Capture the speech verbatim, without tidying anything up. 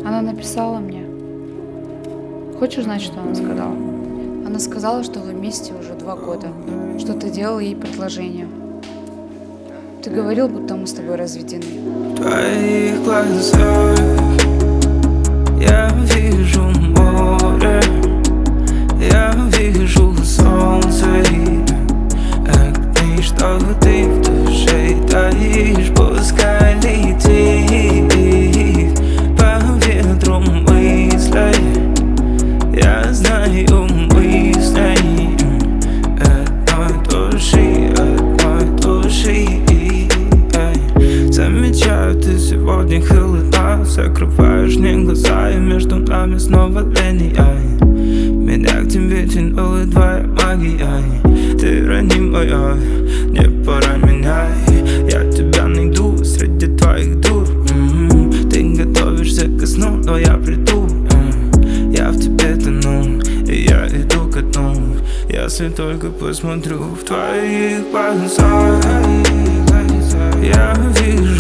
Она написала мне. Хочешь знать, что она сказала? Она сказала, что вы вместе уже два года, что ты делал ей предложение. Ты говорил, будто мы с тобой разведены. В твоих глазах я вижу море, я вижу солнце и огни, что ты в душе таишь. Пускай летит по ветру мыслей, я знаю мыслей одной души, одной души. Замечаю, ты сегодня холодна, закрываешь мне глаза, и между нами снова линия. Меня к тебе тянула твоя магия. Ты ранимая, не пора меня. Я тебя найду среди твоих дур. м-м. Ты готовишься ко сну, но я приду. м-м. Я в тебе тону, и я иду ко дну. Если только посмотрю в твоих глазах, я вижу